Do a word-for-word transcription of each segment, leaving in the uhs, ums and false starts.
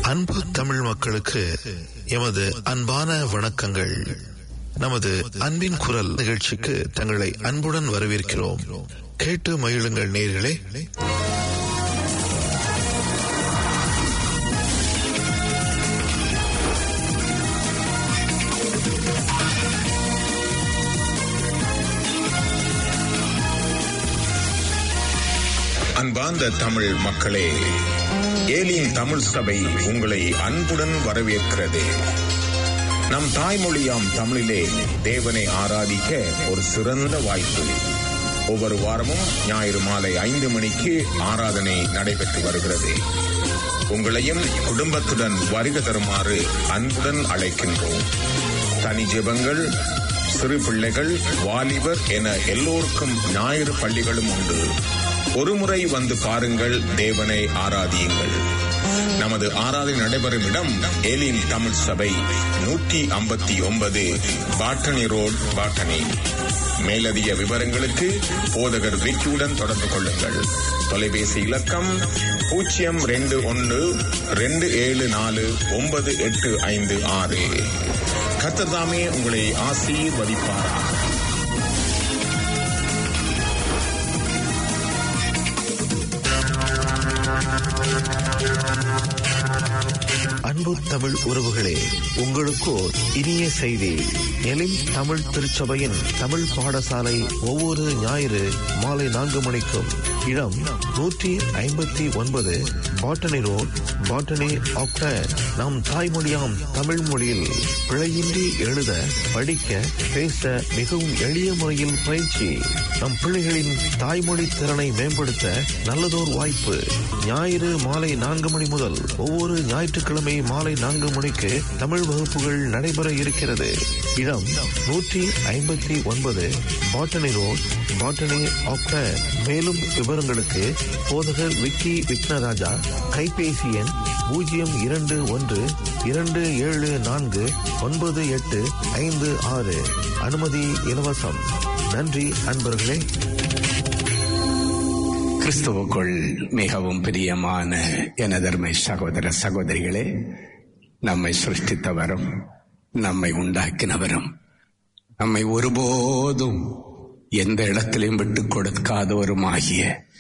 அன்பு தமிழ் மக்களுக்கு எமது அன்பான வணக்கங்கள். நமது அன்பின் குரல் நிகழ்ச்சிக்கு தங்களை அன்புடன் வரவேற்கிறோம். கேட்டு மகிழுங்கள் நேயர்களே. அன்பார்ந்த தமிழ் மக்களே, ஏலியின் தமிழ் சபை உங்களை அன்புடன் வரவேற்கிறது. நம் தாய்மொழியாம் தமிழிலே தேவனை ஆராதிக்க ஒரு சிறந்த வாய்ப்பு. ஒவ்வொரு வாரமும் ஞாயிறு மாலை ஐந்து மணிக்கு ஆராதனை நடைபெற்று வருகிறது. உங்களையும் குடும்பத்துடன் வருகை தருமாறு அன்புடன் அழைக்கின்றோம். தனி ஜெபங்கள், சிறு பிள்ளைகள், வாலிபர் என எல்லோருக்கும் ஞாயிறு பள்ளிகளும் உண்டு. ஒருமுறை வந்து பாருங்கள், தேவனை ஆராதியுங்கள். நமது ஆராதனை நடைபெறும் இடம் ஏலியின் தமிழ் சபை, நூற்றி ஐம்பத்தி ஒன்பது பாட்டனி ரோட், பாட்டனி. மேலதிக விவரங்களுக்கு போதகர் விக்கியுடன் தொடர்பு கொள்ளுங்கள். தொலைபேசி இலக்கம் பூஜ்ஜியம் ரெண்டு ஒன்று ரெண்டு ஏழு நாலு ஒன்பது எட்டு ஐந்து ஆறு. கர்த்தர் தாமே உங்களை ஆசீர்வதிப்பாராக. அன்பு தமிழ் உறவுகளே, உங்களுக்கு இனிய செய்தி. எலிம் தமிழ் திருச்சபையின் தமிழ் பாடசாலை ஒவ்வொரு ஞாயிறு மாலை நான்கு மணிக்கும் இடம் நூற்றி ஐம்பத்தி ஒன்பது பாட்டனி ரோட், பாட்டனி ஆக்டர். நம் தாய்மொழியாம் தமிழ் மொழியில் பிழையின்றி எழுத, படிக்க, பேச மிகவும் எளிய முறையில் பயிற்சி. நம் பிள்ளைகளின் தாய்மொழி திறனை மேம்படுத்த நல்லதோர் வாய்ப்பு. ஞாயிறு மாலை நான்கு மணி முதல் ஒவ்வொரு ஞாயிற்றுக்கிழமை மாலை நான்கு மணிக்கு தமிழ் வகுப்புகள் நடைபெற இருக்கிறது. இடம் நூற்றி ஐம்பத்தி ஒன்பது பாட்டனி ரோட், பாட்டனி ஆக்டர். மேலும் விவரங்களுக்கு போதகர் விக்கி விக்னராஜா, கைபேசி எண் பூஜ்ஜியம் இரண்டு ஒன்று இரண்டு ஏழு நான்கு ஒன்பது எட்டு ஐந்து ஆறு. அனுமதி இலவசம். நன்றி அன்பர்களே. கிறிஸ்துவுக்குள் மிகவும் பிரியமான எனதர்மை சகோதர சகோதரிகளே, நம்மை சிருஷ்டித்தவரும் நம்மை உண்டாக்கினவரும் நம்மை ஒருபோதும் எந்த இடத்திலையும் விட்டுக் கொடுக்காதவருமாகிய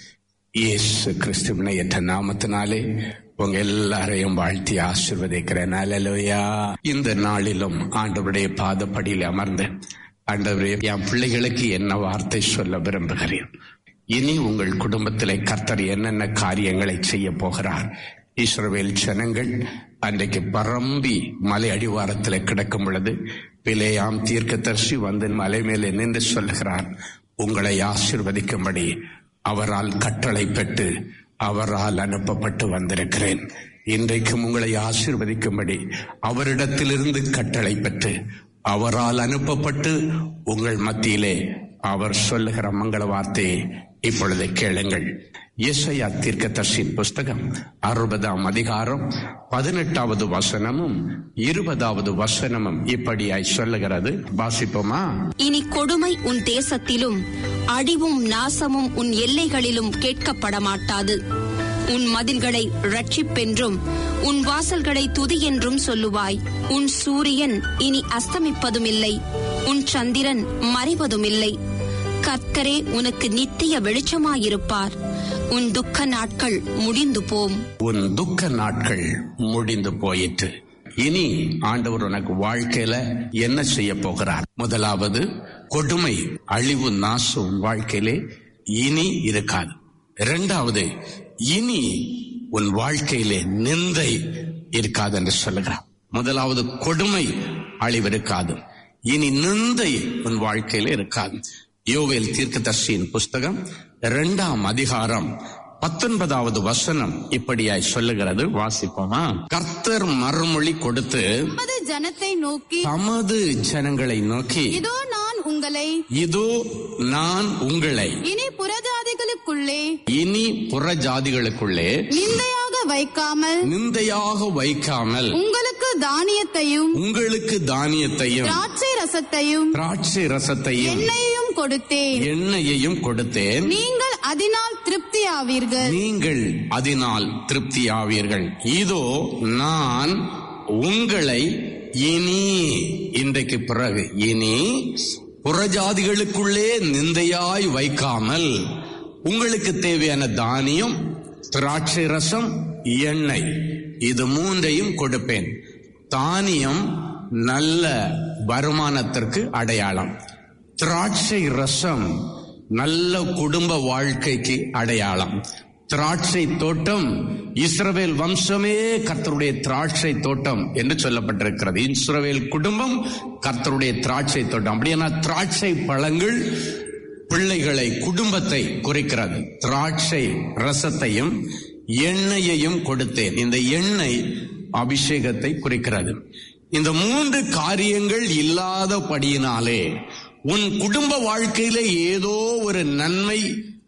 இயேசு கிறிஸ்துவினை என்ற நாமத்தினாலே உங்க எல்லாரையும் வாழ்த்தி ஆசீர்வதிக்கிறேன். அல்லேலூயா. இந்த நாளிலும் ஆண்டவருடைய பாதப்படியில் அமர்ந்து, ஆண்டவரே, என் பிள்ளைகளுக்கு என்ன வார்த்தை சொல்ல விரும்புகிறேன், இனி உங்கள் குடும்பத்திலே கர்த்தர் என்னென்ன காரியங்களை செய்ய போகிறார். இஸ்ரவேல் ஜனங்கள் அன்றைக்கு பரம்பி மலை அடிவாரத்தில் கிடக்கும் பொழுது பிலேயாம் தீர்க்கதரிசி வந்து மலை மேலே நின்று சொல்லுகிறார், உங்களை ஆசீர்வதிக்கும்படி அவரால் கட்டளை பெற்று அவரால் அனுப்பப்பட்டு வந்திருக்கிறேன். இன்றைக்கும் உங்களை ஆசீர்வதிக்கும்படி அவரிடத்திலிருந்து கட்டளை பெற்று அவரால் அனுப்பப்பட்டு உங்கள் மத்தியிலே அவர் சொல்லுகிற மங்கள வார்த்தையை இப்பொழுது கேளுங்கள். ஏசாயா தீர்க்கதரிசியின் புஸ்தகம் அறுபதாம் அதிகாரம் பதினெட்டாவது வசனமும் இருபதாவது வசனமும் இப்படியாய் சொல்லுகிறது. வாசிப்போமா? இனி கொடுமை உன் தேசத்திலும் அழிவும் நாசமும் உன் எல்லைகளிலும் கேட்கப்பட மாட்டாது. உன் மதில்களை ரட்சிப்பென்றும் உன் வாசல்களை துதி என்றும் சொல்லுவாய். உன் சூரியன் இனி அஸ்தமிப்பதுமில்லை, உன் சந்திரன் மறைவதுமில்லை. கர்த்தரே உனக்கு நித்திய வெளிச்சமாயிருப்பார். உன் துக்க நாட்கள் முடிந்து போம். உன் துக்க நாட்கள் முடிந்து போயிற்று. இனி ஆண்டவர் உனக்கு வாழ்க்கையில என்ன செய்ய போகிறார்? முதலாவது, கொடுமை, அழிவு, நாசம் உன் வாழ்க்கையிலே இனி இருக்காது. இரண்டாவது, இனி உன் வாழ்க்கையிலே நிந்தை இருக்காது என்று சொல்லுகிறார். முதலாவது, கொடுமை, அழிவு இருக்காது. இனி நிந்தை உன் வாழ்க்கையில இருக்காது. யோவேல் தீர்க்கதரிசியின் புஸ்தகம் இரண்டாம் அதிகாரம் பத்தொன்பதாவது வசனம் இப்படியாய் சொல்லுகிறது. வாசிப்போமா? கர்த்தர் மறுமொழி கொடுத்து தமது ஜனத்தை நோக்கி தமது ஜனங்களை நோக்கி இதோ நான் உங்களை இதோ நான் உங்களை இனி புறஜாதிகளுக்குள்ளே இனி புறஜாதிகளுக்குள்ளே நிந்தையாக வைக்காமல் நிந்தையாக வைக்காமல் உங்களுக்கு தானியத்தையும் உங்களுக்கு தானியத்தையும் திராட்சை ரசத்தையும் திராட்சை ரசத்தையும் எண்ணெயையும் கொடுத்தேன் எண்ணெயையும் கொடுத்தேன். நீங்கள் அதனால் திருப்தியாவீர்கள். நீங்கள் அதனால் திருப்தியாவீர்கள். இதோ நான் உங்களை இனி, இன்றைக்கு பிறகு இனி புறஜாதிகளுக்குள்ளே நிந்தையாய் வைக்காமல் உங்களுக்கு தேவையான தானியம், திராட்சை ரசம், எண்ணெய், இது மூன்றையும் கொடுப்பேன். தானியம் நல்ல வருமானத்திற்கு அடையாளம், திராட்சை ரசம் நல்ல குடும்ப வாழ்க்கைக்கு அடையாளம். திராட்சை தோட்டம், இஸ்ரவேல் வம்சமே கர்த்தருடைய திராட்சை தோட்டம் என்று சொல்லப்பட்டிருக்கிறது. இஸ்ரவேல் குடும்பம் கர்த்தருடைய திராட்சை தோட்டம். அப்படின்னா திராட்சை பழங்கள் பிள்ளைகளை, குடும்பத்தை குறிக்கிறது. திராட்சை ரசத்தையும் எண்ணெயையும் கொடுத்தேன். இந்த எண்ணெய் அபிஷேகத்தை குறிக்கிறது. இந்த மூன்று காரியங்கள் இல்லாதபடியினாலே உன் குடும்ப வாழ்க்கையில ஏதோ ஒரு நன்மை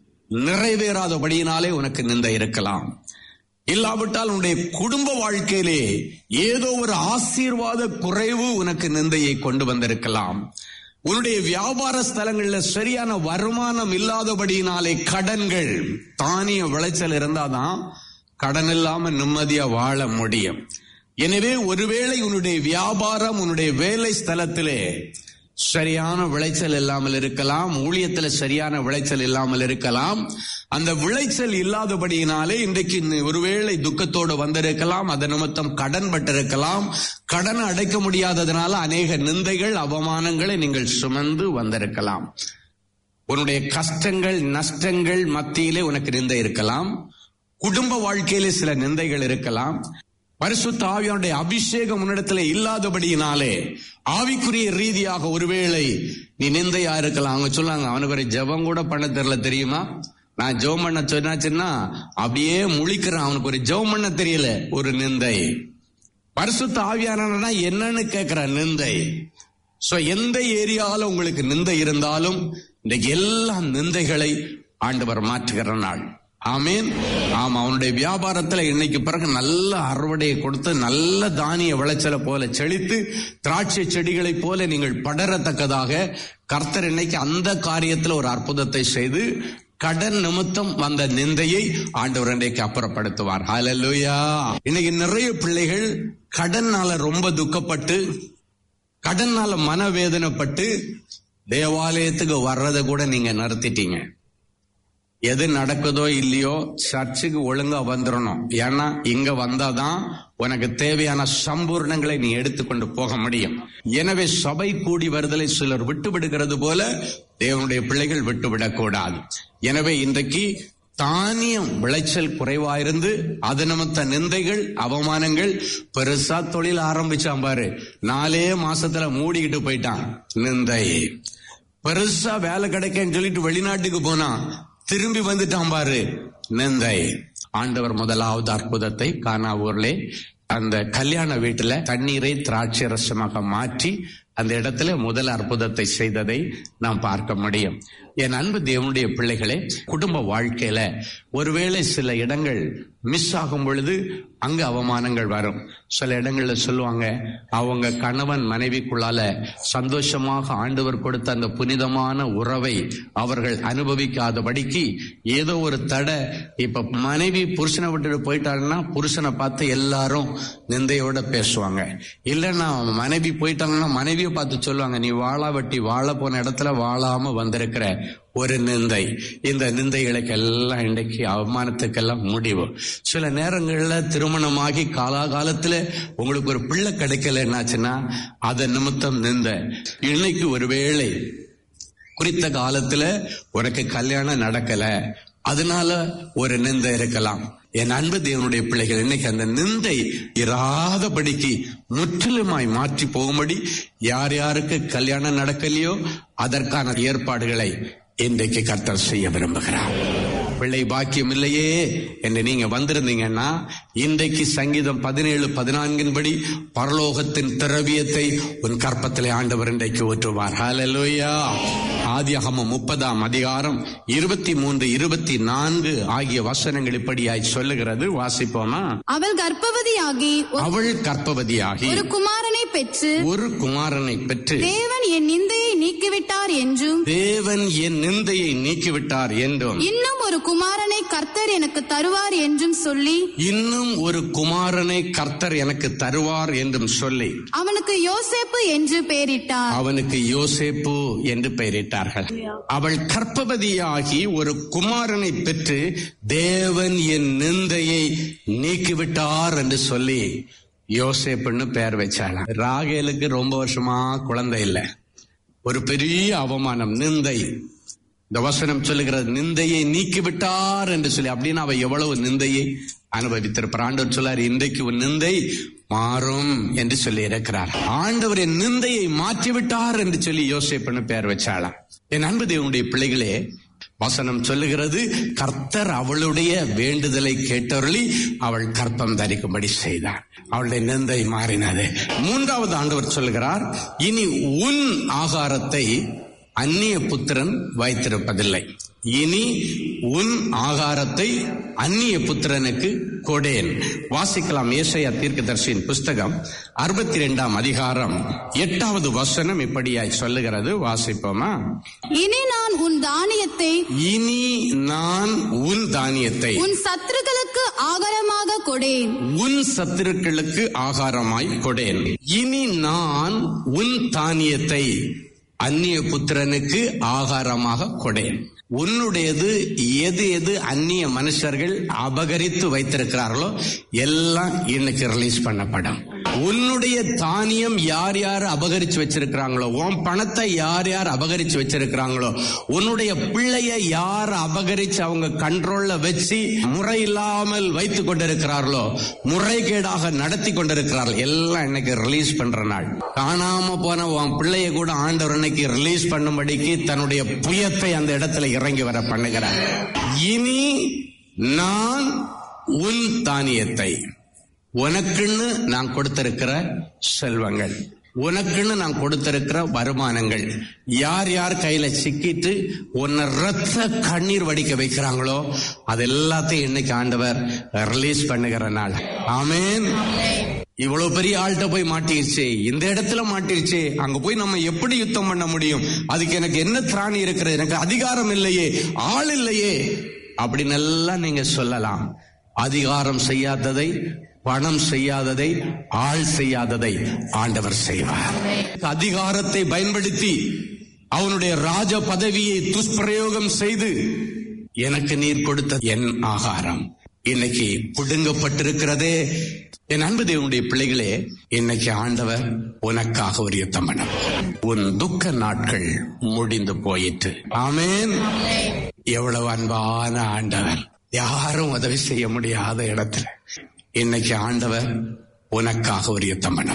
நிறைவேறாதபடியினாலே உனக்கு நிந்தை இருக்கலாம். இல்லாவிட்டால் உன்னுடைய குடும்ப வாழ்க்கையிலே ஏதோ ஒரு ஆசீர்வாத குறைவு உனக்கு நிந்தையை கொண்டு வந்திருக்கலாம். உன்னுடைய வியாபார ஸ்தலங்களில் சரியான வருமானம் இல்லாதபடியினாலே கடன்கள், தானிய விளைச்சல் இருந்தாதான் கடன் இல்லாம நிம்மதியா வாழ முடியும். எனவே ஒருவேளை உன்னுடைய வியாபாரம், உன்னுடைய வேலை ஸ்தலத்திலே சரியான விளைச்சல் இல்லாமல் இருக்கலாம், ஊழியத்துல சரியான விளைச்சல் இல்லாமல் இருக்கலாம். அந்த விளைச்சல் இல்லாதபடியினாலே இன்றைக்கு ஒருவேளை துக்கத்தோடு வந்திருக்கலாம். அதன் நிமித்தம் கடன் பட்டிருக்கலாம். கடன் அடைக்க முடியாததுனால அநேக நிந்தைகள், அவமானங்களை நீங்கள் சுமந்து வந்திருக்கலாம். உன்னுடைய கஷ்டங்கள், நஷ்டங்கள் மத்தியிலே உனக்கு நிந்தை இருக்கலாம். குடும்ப வாழ்க்கையிலே சில நிந்தைகள் இருக்கலாம். பரிசுத்த ஆவியானுடைய அபிஷேகம் உன்னிடத்துல இல்லாதபடியினாலே ஆவிக்குரிய ரீதியாக ஒருவேளை நீ நிந்தையா இருக்கலாம். அவங்க சொல்லாங்க, அவனுக்கு ஒரு ஜெபம் கூட பண்ண தெரியல தெரியுமா, நான் ஜெபம் பண்ண சொன்னாச்சுன்னா அப்படியே முழிக்கிறான், அவனுக்கு ஒரு ஜெபம் பண்ண தெரியல, ஒரு நிந்தை. பரிசுத்த ஆவியானா என்னன்னு கேட்கிற நிந்தை. சோ எந்த ஏரியால உங்களுக்கு நிந்தை இருந்தாலும் இன்றைக்கு எல்லா நிந்தைகளை ஆண்டவர் மாற்றுகிற நாள். ஆமீன். ஆமா, அவனுடைய வியாபாரத்துல இன்னைக்கு பிறகு நல்ல அறுவடையை கொடுத்து நல்ல தானிய விளைச்சலை போல செழித்து திராட்சை செடிகளை போல நீங்கள் படரத்தக்கதாக கர்த்தர் இன்னைக்கு அந்த காரியத்துல ஒரு அற்புதத்தை செய்து கடன் நிமித்தம் வந்த நிந்தையை ஆண்டவர் இன்றைக்கு அப்புறப்படுத்துவார். ஹல்லேலூயா. இன்னைக்கு நிறைய பிள்ளைகள் கடனால ரொம்ப துக்கப்பட்டு, கடனால மனவேதனைப்பட்டு தேவாலயத்துக்கு வர்றதை கூட நீங்க நிறுத்திட்டீங்க. எது நடக்குதோ இல்லையோ சர்ச்சுக்கு ஒழுங்கா வந்துடணும். ஏன்னா இங்க வந்தாதான் உனக்கு தேவையான சம்பூர்ணங்களை நீ எடுத்துக்கொண்டு போக முடியும். எனவே சபை கூடி வருதலை சிலர் விட்டு விடுகிறது போல தேவனுடைய பிள்ளைகள் விட்டு விடக்கூடாது. எனவே இன்றைக்கு தானியம் விளைச்சல் குறைவாயிருந்து அது நிமித்த நிந்தைகள், அவமானங்கள். பெருசா தொழில் ஆரம்பிச்சான் பாரு, நாலே மாசத்துல மூடிக்கிட்டு போயிட்டான், நிந்தை. பெருசா வேலை கிடைக்கன்னு சொல்லிட்டு வெளிநாட்டுக்கு போனான், திரும்பி வந்துட்டான் பாரு, நிந்தை. ஆண்டவர் முதலாவது அற்புதத்தை கானா ஊர்ல அந்த கல்யாண வீட்டுல தண்ணீரை திராட்சை ரசமாக மாற்றி அந்த இடத்துல முதல் அற்புதத்தை செய்ததை நாம் பார்க்க முடியும். என் அன்பு தேவனுடைய பிள்ளைகளே, குடும்ப வாழ்க்கையில ஒருவேளை சில இடங்கள் மிஸ் ஆகும் பொழுது அங்க அவமானங்கள் வரும். சில இடங்கள்ல சொல்லுவாங்க, அவங்க கணவன் மனைவிக்குள்ளால சந்தோஷமாக ஆண்டவர் கொடுத்த அந்த புனிதமான உறவை அவர்கள் அனுபவிக்காதபடிக்கு ஏதோ ஒரு தடை. இப்ப மனைவி புருஷனை விட்டுட்டு போயிட்டாங்கன்னா புருஷனை பார்த்து எல்லாரும் நிந்தையோட பேசுவாங்க. இல்லைன்னா மனைவி போயிட்டாங்கன்னா மனைவியை பார்த்து சொல்லுவாங்க, நீ வாழா வெட்டி வாழ போன இடத்துல வாழாம வந்திருக்கிற, ஒரு நிந்தை. இந்த நிந்தைகளுக்கு எல்லாம் இன்றைக்கு அவமானத்துக்கெல்லாம் முடிவு. சில நேரங்கள்ல திருமணமாகி காலாகாலத்துல உங்களுக்கு ஒரு பிள்ளை கிடைக்கல, என்னாச்சுன்னா அதன் நிமித்தம் நிந்தை. இன்னைக்கு ஒருவேளை குறித்த காலத்துல உனக்கு கல்யாணம் நடக்கல, அதனால ஒரு நிந்தை இருக்கலாம். என் அன்பு தேவனுடைய பிள்ளைகள், இன்னைக்கு அந்த நிந்தை இராதபடிக்கு முற்றிலுமாய் மாற்றி போகும்படி யார் யாருக்கு கல்யாணம் நடக்கலையோ அதற்கான ஏற்பாடுகளை இன்றைக்கு கர்த்தர் செய்ய விரும்புகிறார். பிள்ளை பாக்கியம் இல்லையே என்று நீங்க வந்திருந்தீங்கன்னா இன்றைக்கு சங்கீதம் பதினேழு பதினான்கின் படி பரலோகத்தின் திரவியத்தை உன் கற்பத்திலே ஆண்டவர் இன்றைக்கு ஊற்றுவார். ஹல்லேலூயா. ஆதியாகமம் முப்பதாம் அதிகாரம் இருபத்தி மூன்று இருபத்தி நான்கு ஆகிய வசனங்கள் இப்படியாய் சொல்லுகிறது. வாசிப்போமா? அவள் கர்ப்பவதியாகி அவள் கர்ப்பவதியாகி ஒரு குமாரனை பெற்று ஒரு குமாரனை பெற்று தேவன் என் நிந்தையை நீக்கிவிட்டார் என்றும் தேவன் என் நிந்தையை நீக்கிவிட்டார் என்றும் இன்னும் ஒரு குமாரனை கர்த்தர் எனக்கு தருவார் என்றும் சொல்லி இன்னும் ஒரு குமாரனை கர்த்தர் எனக்கு தருவார் என்றும் சொல்லி அவனுக்கு யோசேப்பு என்று பெயரிட்டார். அவனுக்கு யோசேப்பு என்று பெயரிட்டார்கள். அவள் கர்ப்பவதியாகி ஒரு குமாரனை பெற்று தேவன் என் நிந்தையை நீக்கிவிட்டார் என்று சொல்லி யோசேப்புன்னு பெயர் வச்சாளாம். ராகேலுக்கு ரொம்ப வருஷமா குழந்தை இல்லை. ஒரு பெரிய அவமானம், நிந்தை. இந்த வசனம் சொல்லுகிறது நிந்தையை நீக்கிவிட்டார் என்று சொல்லி. அப்படின்னு அவ எவ்வளவு நிந்தையை அனுபவித்திருப்பார். ஆண்டவர் சொல்லார், இன்றைக்கு உன் நிந்தை மாறும் என்று சொல்லி இருக்கிறார். ஆண்டவர் என் நிந்தையை மாற்றிவிட்டார் என்று சொல்லி யோசேப்புன்னு பெயர் வச்சாளாம். என் அன்பு தேவனுடைய பிள்ளைகளே, வசனம் சொல்லுகிறது, கர்த்தர் அவளுடைய வேண்டுதலை கேட்டருளி அவள் கற்பம் தரிக்கும்படி செய்தார். அவளுடைய நிந்தை மாறினது. மூன்றாவது ஆண்டவர் சொல்லுகிறார், இனி உன் ஆகாரத்தை அந்நிய புத்திரன் வைத்திருப்பதில்லை. இனி உன் ஆகாரத்தை அந்நிய புத்திரனுக்கு கொடேன். வாசிக்கலாம். ஏசாயா தீர்க்கதரிசியின் புஸ்தகம் அறுபத்தி இரண்டாம் அதிகாரம் எட்டாவது வசனம் இப்படியாய் சொல்லுகிறது. வாசிப்போமா? இனி நான் உன் தானியத்தை இனி நான் உன் தானியத்தை உன் சத்துருக்களுக்கு ஆகாரமாக கொடேன். உன் சத்துருக்களுக்கு ஆகாரமாய் கொடேன். இனி நான் உன் தானியத்தை அந்நிய புத்திரனுக்கு ஆகாரமாக கொடேன். உன்னுடையது எது எது அந்நிய மனுஷர்கள் அபகரித்து வைத்திருக்கிறார்களோ எல்லாம் இன்னைக்கு ரிலீஸ் பண்ணப்படும். உன்னுடைய தானியம் யார் யார் அபகரிச்சு வச்சிருக்கிறாங்களோ, உன் பணத்தை யார் யார் அபகரிச்சு வச்சிருக்கிறாங்களோ, உன்னுடைய பிள்ளைய யார் அபகரிச்சு அவங்க கண்ட்ரோல்ல வச்சு முறையில்லாமல் வைத்து கொண்டிருக்கிறார்களோ, முறைகேடாக நடத்தி கொண்டிருக்கிறார்கள், எல்லாம் இன்னைக்கு ரிலீஸ் பண்ற நாள். காணாம போன உன் பிள்ளைய கூட ஆண்டவர் இன்னைக்கு ரிலீஸ் பண்ணும்படிக்கு தன்னுடைய புயத்தை அந்த இடத்துல இறங்கி வர பண்ணுகிறார். இனி நான் உன் தானியத்தை, உனக்குன்னு நான் கொடுத்திருக்கிற செல்வங்கள், உனக்குன்னு நான் கொடுத்திருக்கிற வருமானங்கள், யார் யார் கையில சிக்கிட்டு உன்னை ரத்த கண்ணீர் வடிக்க வைக்கிறாங்களோ அது எல்லாத்தையும் இன்னைக்கு ஆண்டவர் ரிலீஸ் பண்ணுகிற நாள். ஆமென். இவ்வளவு பெரிய ஆள்கிட்ட போய் மாட்டிருச்சு, இந்த இடத்துல மாட்டிருச்சு, அங்க போய் நம்ம எப்படி யுத்தம் பண்ண முடியும்? அதுக்கு எனக்கு என்ன திராணி இருக்கிறது? எனக்கு அதிகாரம் இல்லையே, ஆள் இல்லையே அப்படின்னு எல்லாம் நீங்க சொல்லலாம். அதிகாரம் செய்யாததை, பணம் செய்யாததை, ஆள் செய்யாததை ஆண்டவர் செய்வார். அதிகாரத்தை பயன்படுத்தி அவனுடைய ராஜ பதவியை துஷ்பிரயோகம் செய்து எனக்கு நீர் கொடுத்த என் ஆகாரம் இன்னைக்கு புடுங்கப்பட்டிருக்கிறதே. என் அன்பு தேவனுடைய பிள்ளைகளே, இன்னைக்கு ஆண்டவர் உனக்காக ஒரு யுத்தம் பண்ண. உன் துக்க நாட்கள் முடிந்து போயிற்று. ஆமென். எவ்வளவு அன்பான ஆண்டவர், யாரும் உதவி செய்ய முடியாத இடத்துல இன்னைக்கு ஆண்டவர் உனக்காக ஒரு யுத்தம் பண்ண.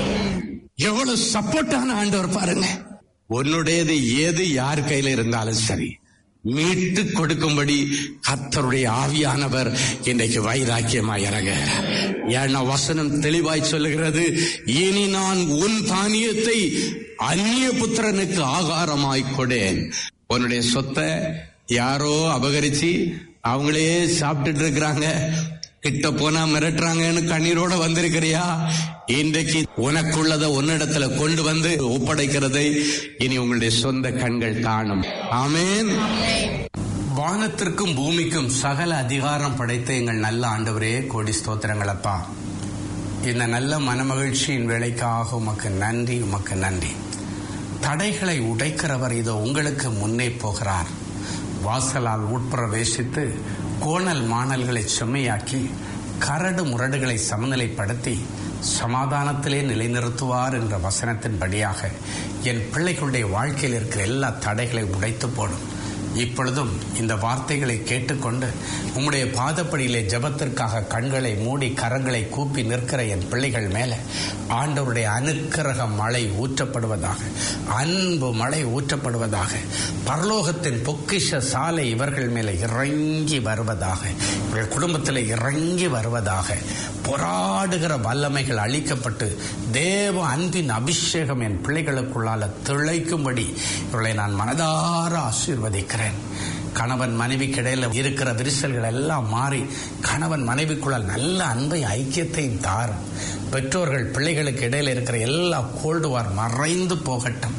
எவ்வளவு சப்போர்ட்டான ஆண்டவர் பாருங்க. உன்னுடையது ஏது யார் கையில இருந்தாலும் சரி, மீட்டு கொடுக்கும்படி கர்த்தருடைய ஆவியானவர் இன்றைக்கு வைராக்கியமாய் இறங்க. ஏன்னா வசனம் தெளிவாய் சொல்லுகிறது, இனி நான் உன் தானியத்தை அந்நிய புத்திரனுக்கு ஆகாரமாய் கொடேன். உன்னுடைய சொத்தை யாரோ அபகரிச்சு அவங்களே சாப்பிட்டுட்டு இருக்கிறாங்க, கிட்ட போனா மிரட்டுறாங்கன்னு கண்ணீரோட வந்திருக்கிறியா? இன்றைக்கு உனக்குள்ளதை உன்னிடத்துல கொண்டு வந்து ஒப்படைக்கிறதை இனி உங்களுடைய சொந்த கண்கள் காணும். ஆமென். வானத்திற்கும் பூமிக்கும் சகல அதிகாரம் படைத்த எங்கள் நல்ல ஆண்டவரே, கோடி ஸ்தோத்திரங்களப்பா. இந்த நல்ல மனமகிழ்ச்சியின் வேலைக்காக உமக்கு நன்றி, உமக்கு நன்றி. தடைகளை உடைக்கிறவர் இதோ உங்களுக்கு முன்னே போகிறார். வாசலால் உட்பிரவேசித்து கோணல் மாணல்களை செம்மையாக்கி கரடு முரடுகளை சமநிலைப்படுத்தி சமாதானத்திலே நிலைநிறுத்துவார் என்ற வசனத்தின்படியாக என் பிள்ளைகளுடைய வாழ்க்கையில் இருக்கிற எல்லா தடைகளை உடைத்து போடும். இப்பொழுதும் இந்த வார்த்தைகளை கேட்டுக்கொண்டு உம்முடைய பாதப்படியிலே ஜெபத்திற்காக கண்களை மூடி கரங்களை கூப்பி நிற்கிற என் பிள்ளைகள் மேல ஆண்டவருடைய அனுக்கிரக மழை ஊற்றப்படுவதாக, அன்பு மழை ஊற்றப்படுவதாக, பரலோகத்தின் பொக்கிஷ சாலை இவர்கள் மேல இறங்கி வருவதாக, இவர்கள் குடும்பத்தில் இறங்கி வருவதாக, போராடுகிற வல்லமைகள் அழிக்கப்பட்டு தேவ அன்பின் அபிஷேகம் என் பிள்ளைகளுக்குள்ளால திளைக்கும்படி இவர்களை நான் மனதார ஆசீர்வதிக்கிறேன். கணவன் மனைவிக்கு இடையில இருக்கிற விரிசல்கள் எல்லாம் மாறி கணவன் மனைவிக்குள்ளால் நல்ல அன்பை ஐக்கியத்தையும் தாரும். பெற்றோர்கள் பிள்ளைகளுக்கு இடையில இருக்கிற எல்லா கோல்டு வார் மறைந்து போகட்டும்.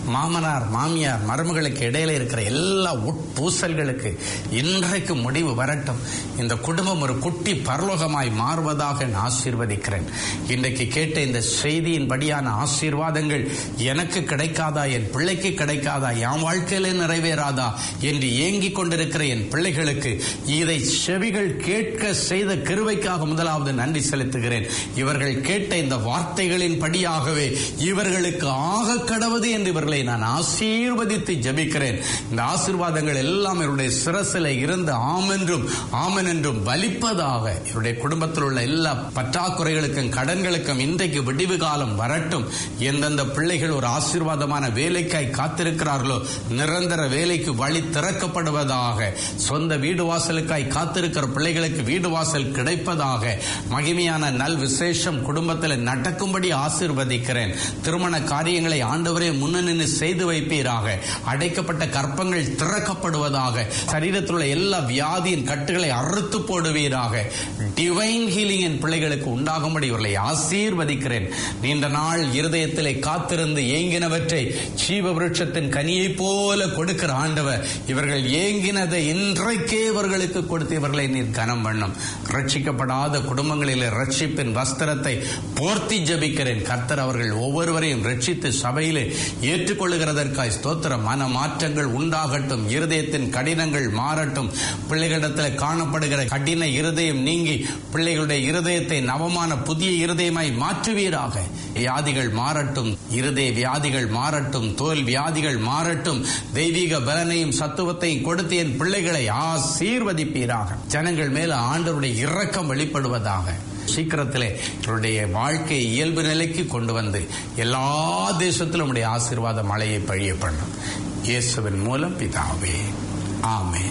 மாமனார் மாமியார் மருமகளுக்கு இடையில இருக்கிற எல்லா உட்பூசல்களுக்கு இன்றைக்கு முடிவு வரட்டும். இந்த குடும்பம் ஒரு குட்டி பரலோகமாய் மாறுவதாக நான் ஆசீர்வதிக்கிறேன். இன்றைக்கு கேட்ட இந்த செய்தியின் படியான ஆசீர்வாதங்கள் எனக்கு கிடைக்காதா, என் பிள்ளைக்கு கிடைக்காதா, என் வாழ்க்கையிலே நிறைவேறாதா என்று ஏங்கிக் கொண்டிருக்கிற என் பிள்ளைகளுக்கு இதை செவிகள் கேட்க செய்த கிருபைக்காக முதலாவது நன்றி செலுத்துகிறேன். இவர்கள் கேட்ட இந்த வார்த்தைகளின் படியாகவே இவர்களுக்கு ஆக கடவுது என்று இவர்களை நான் ஆசீர்வதித்து ஜெபிக்கிறேன். இந்த ஆசீர்வாதங்கள் எல்லாம் இவருடைய சிரசில் இருந்து ஆமென்றும் ஆமென் என்றும் பலிப்பதாக. இவருடைய குடும்பத்தில் உள்ள எல்லா பற்றாக்குறைகளுக்கும் கடன்களுக்கும் இன்றைக்கு விடிவு காலம் வரட்டும். எந்தெந்த பிள்ளைகள் ஒரு ஆசீர்வாதமான வேலைக்காய் காத்திருக்கிறார்களோ நிரந்தர வேலைக்கு வழி திறக்கப்படுவதாக. சொந்த வீடு வாசலுக்காய் காத்திருக்கிற பிள்ளைகளுக்கு வீடு வாசல் கிடைப்பதாக. மகிமையான நல் விசேஷம் குடும்பத்தில் நடக்கும்படி ஆசீர்வதிக்கிறேன். திருமண காரியங்களை ஆண்டவரே முன்னணி செய்து வைப்பீராக. அடைக்கப்பட்ட கற்பங்கள் திறக்கப்படுவதாக. சரீரத்தில் உள்ள எல்லா வியாதியின் கட்டுகளை அறுத்து போடுவீராக. டிவைன் ஹீலிங் என் பிள்ளைகளுக்கு உண்டாகும்படி இவர்களை ஆசீர்வதிக்கிறேன். நீண்ட நாள் இருதயத்திலே காத்திருந்து ஏங்கினவற்றை ஜீவ விருட்சத்தின் கனியை போல கொடுக்கிற ஆண்டவர் இவர்கள் ஏங்கினதை இன்றைக்கே இவர்களுக்கு கொடுத்து இவர்களை நீர் கனம் பண்ணும். ரட்சிக்கப்படாத குடும்பங்களில் ரட்சிப்பின் வஸ்திரத்தை போர்த்தி ஜபிக்கிறேன். கர்த்தர் அவர்கள் ஒவ்வொருவரையும் ரட்சித்து சபையிலே ஏற்றுக்கொள்ளுகிறதற்காய் ஸ்தோத்திரம். மன மாற்றங்கள் உண்டாகட்டும். இருதயத்தின் கடினங்கள் மாறட்டும். பிள்ளைகளிடத்தில் காணப்படுகிற கடின இருதயம் நீங்கி பிள்ளைகளுடைய இருதயத்தை நவமான புதிய இருதயமாய் மாற்றுவீராக. வியாதிகள் மாறட்டும். இருதய வியாதிகள் மாறட்டும். தோல் வியாதிகள் மாறட்டும். தெய்வீக பலனையும் சத்துவத்தையும் கொடுத்து என் பிள்ளைகளை ஆசீர்வதிப்பீராக. ஜனங்கள் மேல ஆண்டவருடைய இரக்கம் வெளிப்படுவதாக. சீக்கிரத்திலே இவருடைய வாழ்க்கை இயல்பு நிலைக்கு கொண்டு வந்து எல்லா தேசத்திலும் உடைய ஆசீர்வாத மழையை பழிய பண்ணும். இயேசுவின் மூலம் பிதாவே, ஆமென்.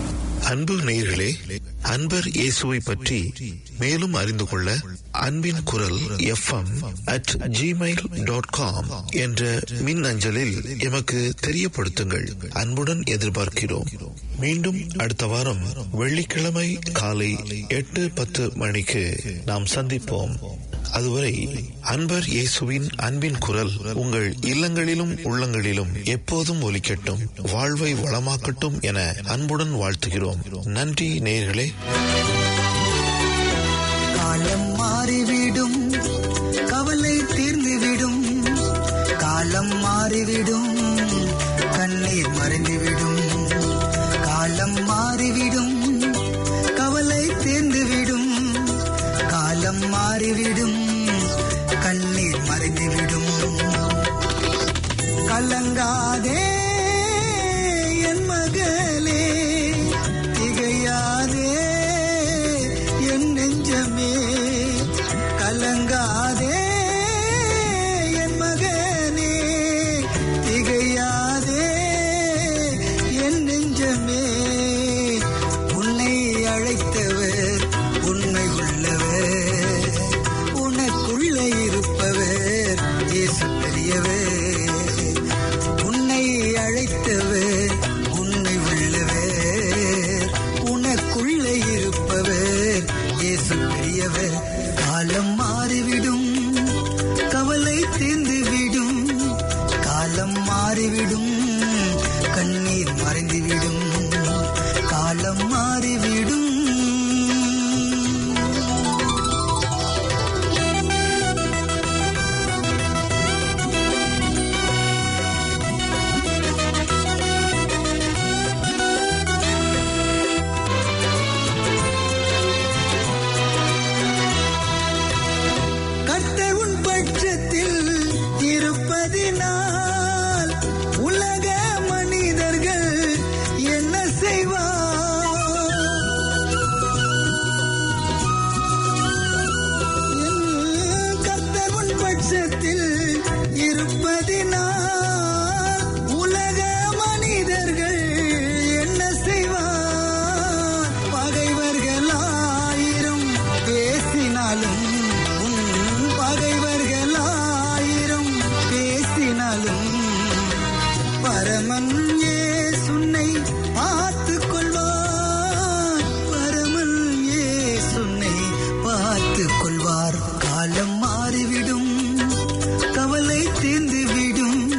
அன்பு நேயர்களே, அன்பர் இயேசுவை பற்றி மேலும் அறிந்து கொள்ள அன்பின் குரல் F M at Gmail dot com என்ற மின் அஞ்சலில் எமக்கு தெரியப்படுத்துங்கள். அன்புடன் எதிர்பார்க்கிறோம். மீண்டும் அடுத்த வாரம் வெள்ளிக்கிழமை காலை எட்டு பத்து மணிக்கு நாம் சந்திப்போம். அதுவரை அன்பர் இயேசுவின் அன்பின் குரல் உங்கள் இல்லங்களிலும் உள்ளங்களிலும் எப்போதும் ஒலிக்கட்டும். வாழ்வை வளமாக்கட்டும் என அன்புடன் வாழ்த்துகிறோம். நன்றி நேயர்களே. காலம் மாறிவிடும், கவலை தீர்ந்துவிடும். காலம் மாறிவிடும், கண்ணீர் மறைந்துவிடும். காலம் மாறிவிடும், கவலை தீர்ந்துவிடும். காலம் மாறிவிடும், கண்ணீர் மறைந்துவிடும். கலங்காதே என் மகளே, திகையாதே என் நெஞ்சமே. கலங்காதே என் மகனே, திகையாதே என் நெஞ்சமே. உன்னை அழைத்தவர் உண்மை உள்ளவர், உனக்குள்ளே இருப்பவர் இயேசு பெரியவர். உன்னை அழைத்தவர் உண்மை உள்ளவர், உனக்குள்ளே இருப்பவர் இயேசு பெரியவர். காலம் மாறிவிடும், கவலை தீர்ந்துவிடும். காலம் மாறிவிடும், கண்ணீர் மறைந்துவிடும். காலம் மாறிவிடும். கர்த்தர் உன் பட்சத்தில் இருப்பதினால் உலக மனிதர்கள் என்ன செய்வார்? கர்த்தர் உன் பட்சத்தில் இருப்பதினால் உலக மனிதர்கள் என்ன செய்வார்? பகைவர்கள் ஆயிரம் பேசினாலும், பகைவர்கள் ஆயிரம் பேசினாலும், பரமன் இயேசுனை பார்த்துக் கொள்வார். பரமன் இயேசுனை பார்த்துக் கொள்வார். காலம் மாறிவிடும், கவலை தீர்ந்துவிடும்.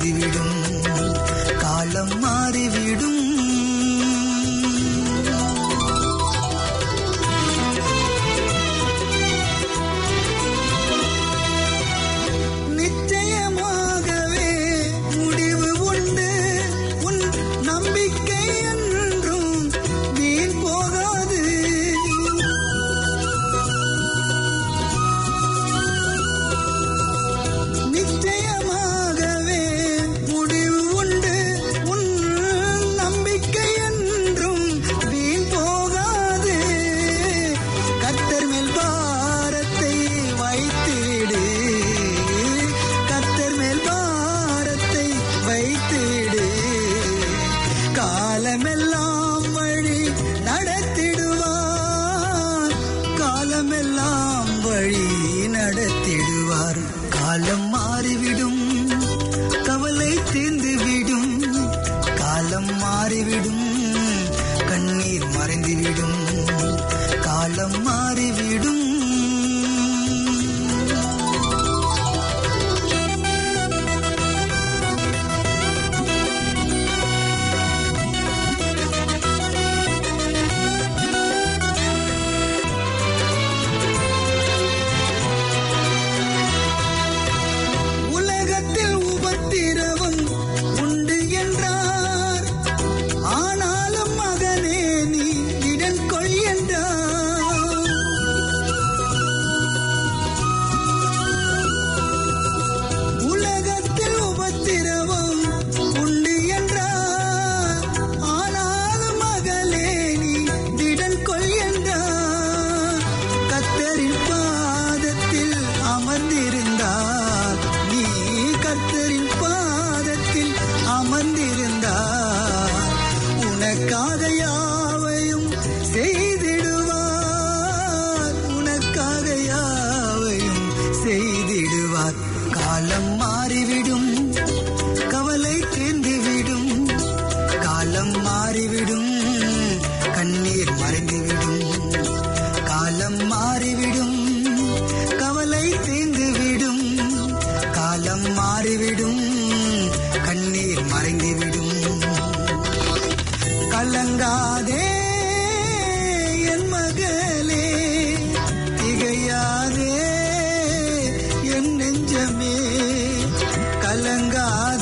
மறைந்துவிடும், காலம் மாறிவிடும். நிச்சயமாகவே முடிவு உண்டு, உன் நம்பிக்கை என்றும் வீண் போகாது. நிச்சயமாகவே முடிவு உண்டு, உன் நம்பிக்கை என்றும் வீண் போகாது. கர்த்தர் மேல் பாரத்தை வைத்துவிடு, கர்த்தர் மேல் பாரத்தை வைத்துவிடு. காலமெல்லாம் வழி நடத்திடுவார், காலமெல்லாம் வழி நடத்திடுவார். காலம் மாறிவிடும், கவலை தீர்ந்துவிடும், காலம் மாறிவிடும், கண்ணீர் மறைந்துவிடும், காலம் மாறிவிடும். உலகத்தில் உபத்திரவம் உண்டு என்றார், ஆனாலும் மகனே நீ இடன் கொள் என்றார். உலகத்தில் உபத்திரவம் உண்டு என்றார், ஆனாலும் மகளே நீ திடன் கொள் என்றார். கர்த்தரின் பாதத்தில் அமர்ந்திருந்தார், நீ கர்த்தரின் பாதத்தில் அமர்ந்திருந்தார். உனக்காக யாவையும் செய்திடுவார், உனக்காக யாவையும் செய்திடுவார். காலம் மாறிவிடும், கவலை தீர்ந்துவிடும், காலம் மாறிவிடும், கண்ணீர் மறைந்துவிடும், காலம் மாறிவிடும், கவலை தீர்ந்துவிடும், காலம் மாறிவிடும், கண்ணீர் மறைந்துவிடும். கலங்காதே என் மகளே, திகையாதே என் நெஞ்சமே, கலங்காதே